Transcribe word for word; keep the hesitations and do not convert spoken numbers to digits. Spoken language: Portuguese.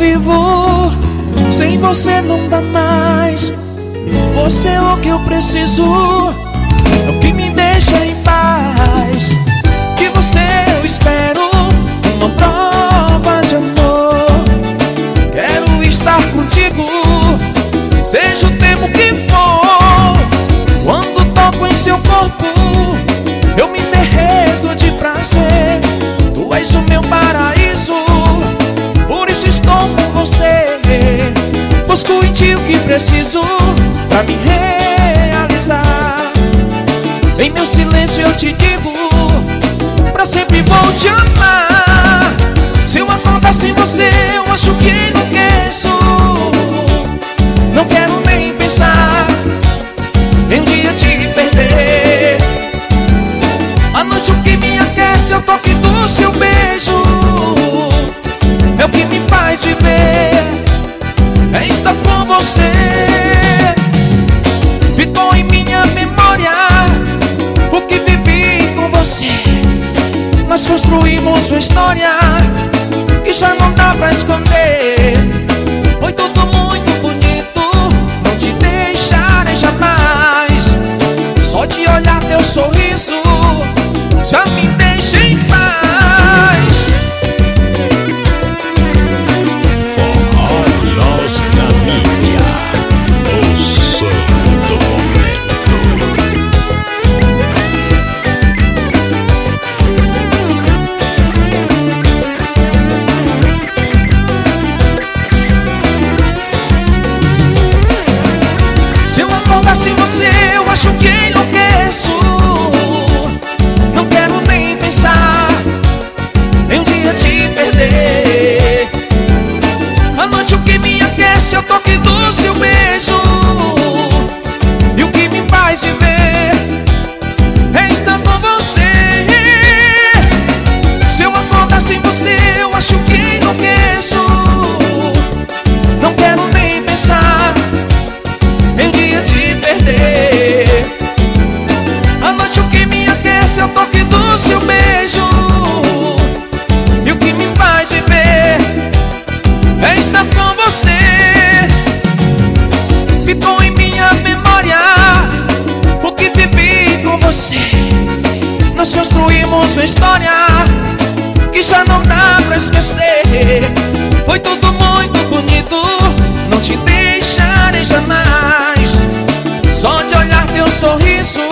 vivo, sem você não dá mais. Você é o que eu preciso, é o que me deixa em paz. Que você eu espero, uma prova de amor. Quero estar contigo, seja o tempo que for. Quando toco em seu corpo, eu me derreto de prazer. Tu és o meu paraíso, por isso estou com você. Busco em ti o que preciso pra me realizar. Em meu silêncio eu te digo, pra sempre vou te amar. Se eu acordar sem você, eu acho que enlouqueço. Não quero nem pensar em um dia te perder. A noite o que me aquece é o toque do seu beijo, é o que me faz viver, é estar com você. Ficou em minha memória o que vivi com você. Nós construímos uma história que já não dá pra esconder. Foi tudo muito bonito, não te deixarei jamais. Só de olhar teu sorriso já me deixa em paz. Forró Nostalgia, o som do momento. Se eu acordar sem você, eu acho que enlouqueço. Não quero nem pensar em um dia te perder. A noite o que me aquece é o toque do seu beijo, e o que me faz viver é estar com você. Se eu acordar sem você, eu acho que enlouqueço. Não quero nem pensar em um dia te perder. A noite o que me aquece é o toque do seu beijo, e o que me faz viver é estar com você. Ficou em minha memória o que vivi com você. Nós construímos uma história que já não dá pra esquecer. Foi tudo muito bonito, não te deixarei jamais. Só de olhar teu sorriso